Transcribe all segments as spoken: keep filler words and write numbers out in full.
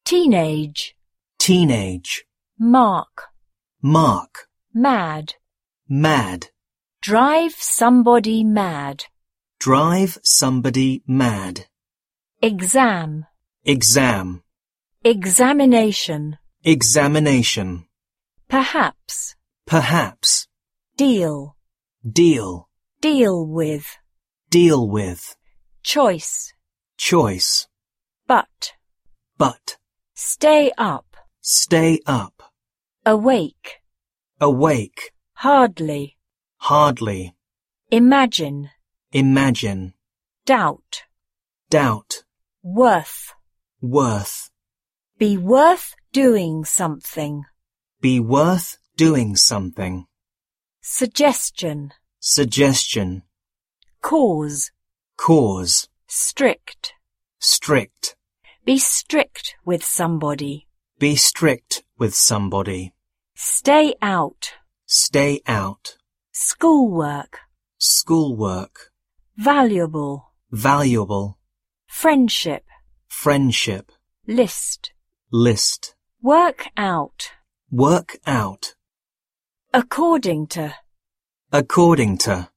teenage, teenage, mark, mark, mad, mad, drive somebody mad, drive somebody mad, exam, exam, examination, examination, perhaps, perhaps, deal, deal, deal with, deal with, choice, choice, but, but, stay up, stay up, awake, awake, hardly, hardly, imagine, imagine, doubt, doubt, worth, worth, be worth doing something, be worth doing something, suggestion, suggestion, cause, cause, strict, strict, be strict with somebody, be strict with somebody, stay out, stay out, schoolwork, schoolwork, valuable, valuable, friendship, friendship, list, list, work out, work out, according to, according to,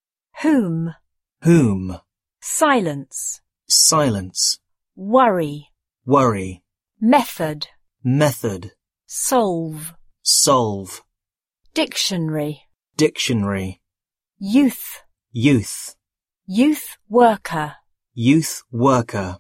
whom, whom, silence, silence, worry, worry, method, method, solve, solve, dictionary, dictionary, youth, youth, youth worker, youth worker,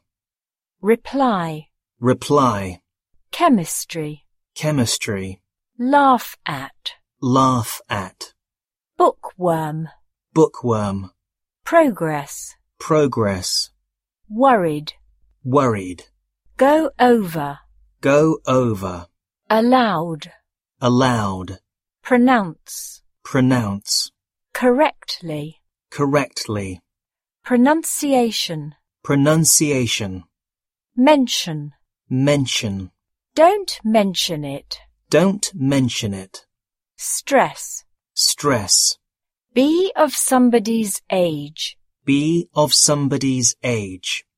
reply, reply, chemistry, chemistry, laugh at, laugh at, bookworm, bookworm, progress, progress, worried, worried, go over, go over, allowed, allowed, pronounce, pronounce, correctly, correctly, pronunciation, pronunciation, mention, mention, don't mention it, don't mention it, stress, stress, be of somebody's age, be of somebody's age,